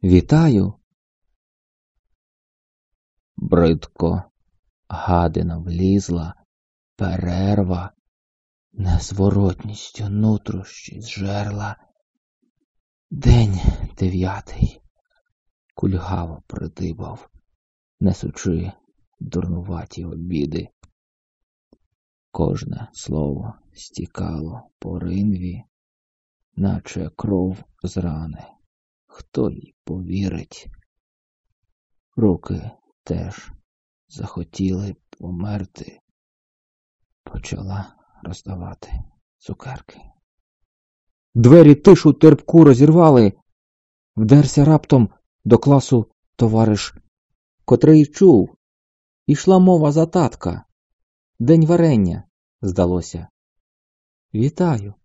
Вітаю. Бридко, гадина влізла, перерва, незворотністю нутрощі зжерла. День 9. Кульгаво придибав, несучи дурнуваті обіди. Кожне слово стікало по ринві, наче кров з рани. Хто їй повірить? Руки теж захотіли померти. Почала роздавати цукерки. Двері тишу терпку розірвали. Вдерся раптом до класу товариш, котрий чув. Ішла мова за татка. День варення, здалося. Вітаю.